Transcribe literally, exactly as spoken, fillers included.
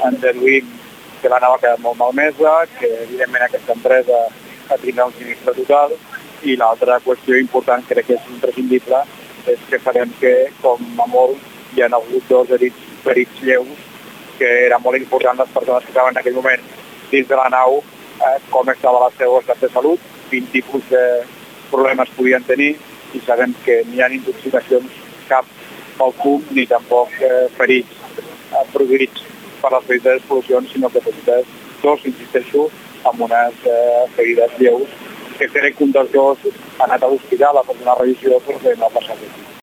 en deduïm que la nau ha quedat molt malmesa, que evidentment aquesta empresa tindrà un sinistre total, i l'altra qüestió important, crec que és imprescindible, és que farem que, com a molt, hi ha hagut dos ferits, ferits lleus, que era molt important les persones que estaven en aquell moment dins de la nau, eh, com estava el seu estat de salut, quin tipus de problemes podien tenir, i sabem que n'hi ha intoxicacions cap pel fum ni tampoc eh, ferits eh, produïts per les petites explosions, sinó que petites dos, insisteixo, amb unes eh, ferides lleus, que crec que un dels dos ha anat a l'hospital a fer una revisió, però que no ha passat res.